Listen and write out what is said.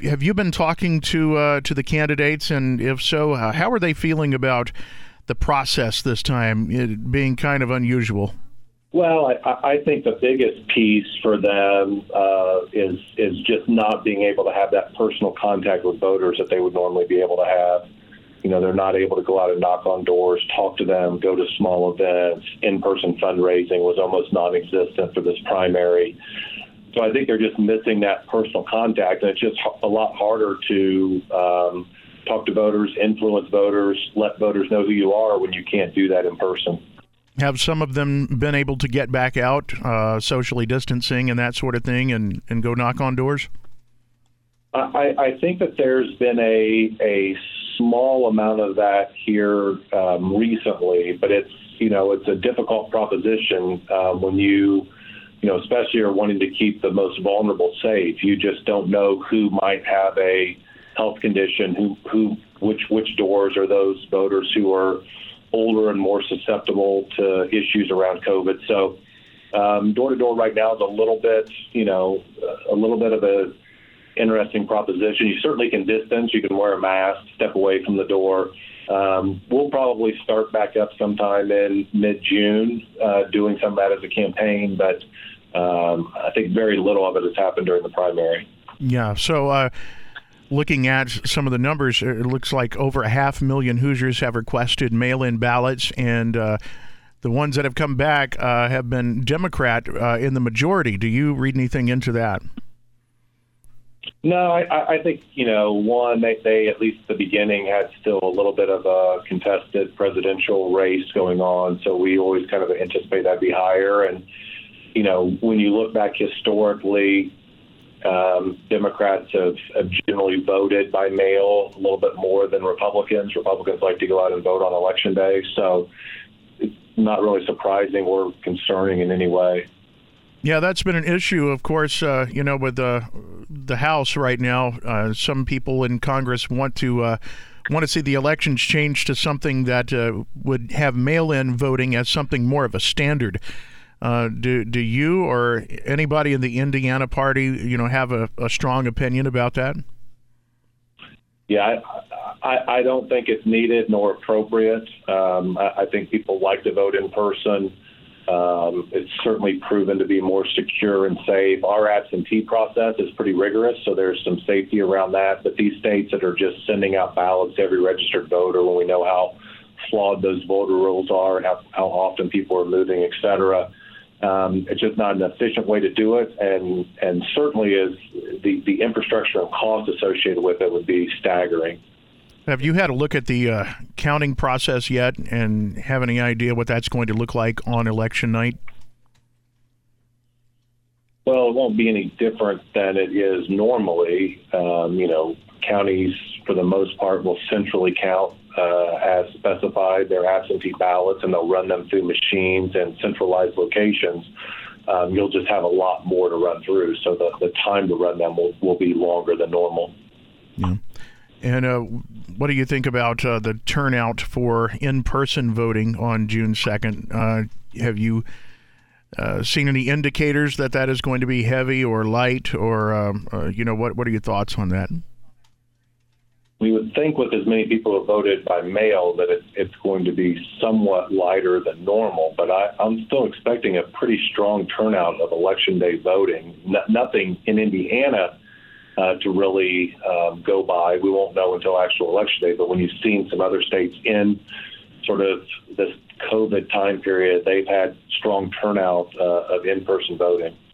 have you been talking to the candidates, and if so, how are they feeling about the process this time, it being kind of unusual? Well, I think the biggest piece for them is just not being able to have that personal contact with voters that they would normally be able to have. You know, they're not able to go out and knock on doors, talk to them, go to small events. In-person fundraising was almost non-existent for this primary. So I think they're just missing that personal contact, and it's just a lot harder to talk to voters, influence voters, let voters know who you are when you can't do that in person. Have some of them been able to get back out, socially distancing and that sort of thing, and go knock on doors? I think that there's been a small amount of that here recently, but it's a difficult proposition when you especially are wanting to keep the most vulnerable safe. You just don't know who might have a health condition, which doors are those voters who are older and more susceptible to issues around COVID. So door to door right now is a little bit of a interesting proposition. You certainly can distance. You can wear a mask, step away from the door. We'll probably start back up sometime in mid-June, doing some of that as a campaign, but I think very little of it has happened during the primary. Yeah, so looking at some of the numbers, it looks like over 500,000 Hoosiers have requested mail-in ballots, and the ones that have come back have been Democrat in the majority. Do you read anything into that? No, I think, one, they at least at the beginning had still a little bit of a contested presidential race going on, so we always kind of anticipate that'd be higher. And, when you look back historically, Democrats have generally voted by mail a little bit more than Republicans. Republicans like to go out and vote on Election Day, so it's not really surprising or concerning in any way. Yeah, that's been an issue, of course, with the House right now. Some people in Congress want to see the elections changed to something that would have mail-in voting as something more of a standard. Do you or anybody in the Indiana party, have a strong opinion about that? Yeah, I don't think it's needed nor appropriate. I think people like to vote in person. It's certainly proven to be more secure and safe. Our absentee process is pretty rigorous, so there's some safety around that. But these states that are just sending out ballots to every registered voter, when we know how flawed those voter rolls are and how often people are moving, et cetera, it's just not an efficient way to do it. And certainly is the infrastructure and cost associated with it would be staggering. Have you had a look at the counting process yet and have any idea what that's going to look like on election night? Well, it won't be any different than it is normally. Counties, for the most part, will centrally count as specified their absentee ballots, and they'll run them through machines and centralized locations. You'll just have a lot more to run through, so the time to run them will be longer than normal. Yeah. And what do you think about the turnout for in-person voting on June 2nd? Have you seen any indicators that is going to be heavy or light, or what are your thoughts on that? We would think with as many people who voted by mail that it's going to be somewhat lighter than normal, but I'm still expecting a pretty strong turnout of Election Day voting. Nothing in Indiana to really go by. We won't know until actual Election Day, but when you've seen some other states in sort of this COVID time period, they've had strong turnout of in-person voting.